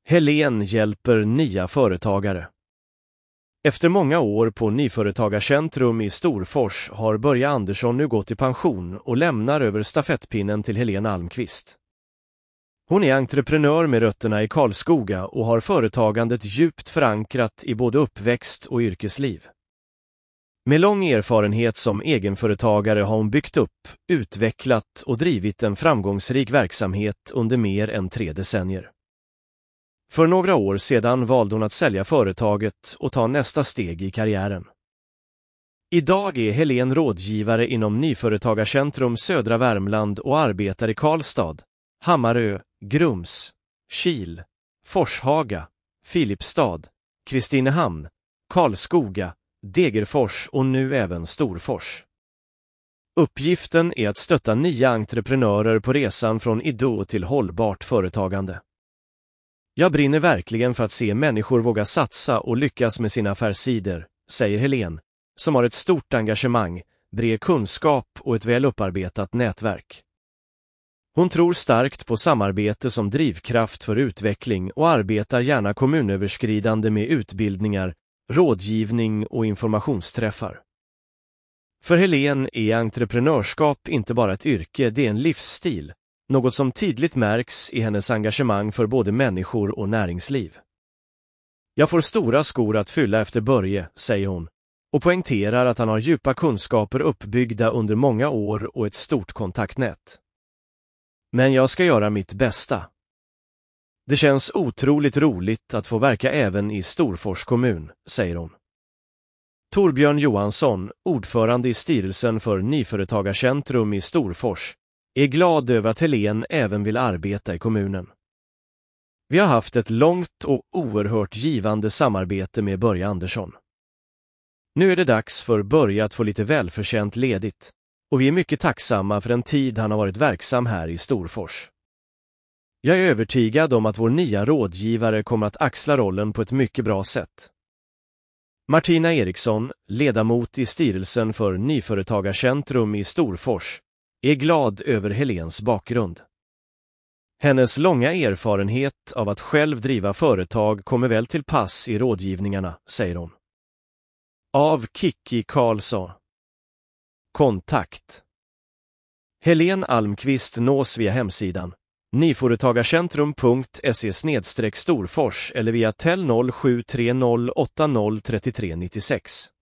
Helen hjälper nya företagare. Efter många år på Nyföretagarcentrum i Storfors har Börje Andersson nu gått i pension och lämnar över stafettpinnen till Helen Almqvist. Hon är entreprenör med rötterna i Karlskoga och har företagandet djupt förankrat i både uppväxt och yrkesliv. Med lång erfarenhet som egenföretagare har hon byggt upp, utvecklat och drivit en framgångsrik verksamhet under mer än 3 decennier. För några år sedan valde hon att sälja företaget och ta nästa steg i karriären. Idag är Helen rådgivare inom Nyföretagarcentrum Södra Värmland och arbetar i Karlstad, Hammarö, Grums, Kil, Forshaga, Filipstad, Kristinehamn, Karlskoga, Degerfors och nu även Storfors. Uppgiften är att stötta nya entreprenörer på resan från idé till hållbart företagande. Jag brinner verkligen för att se människor våga satsa och lyckas med sina affärsidor, säger Helen, som har ett stort engagemang, bred kunskap och ett väl upparbetat nätverk. Hon tror starkt på samarbete som drivkraft för utveckling och arbetar gärna kommunöverskridande med utbildningar, rådgivning och informationsträffar. För Helen är entreprenörskap inte bara ett yrke, det är en livsstil, något som tydligt märks i hennes engagemang för både människor och näringsliv. Jag får stora skor att fylla efter Börje, säger hon, och poängterar att han har djupa kunskaper uppbyggda under många år och ett stort kontaktnät. Men jag ska göra mitt bästa. Det känns otroligt roligt att få verka även i Storfors kommun, säger hon. Torbjörn Johansson, ordförande i styrelsen för Nyföretagarcentrum i Storfors, är glad över att Helen även vill arbeta i kommunen. Vi har haft ett långt och oerhört givande samarbete med Börje Andersson. Nu är det dags för Börje att få lite välförtjänt ledigt, och vi är mycket tacksamma för den tid han har varit verksam här i Storfors. Jag är övertygad om att vår nya rådgivare kommer att axla rollen på ett mycket bra sätt. Martina Eriksson, ledamot i styrelsen för Nyföretagarcentrum i Storfors, är glad över Helens bakgrund. Hennes långa erfarenhet av att själv driva företag kommer väl till pass i rådgivningarna, säger hon. Av Kikki Karlsson. Kontakt. Helen Almqvist nås via hemsidan nyföretagarcentrum.se/Storfors eller via tel 0730 80 33 96.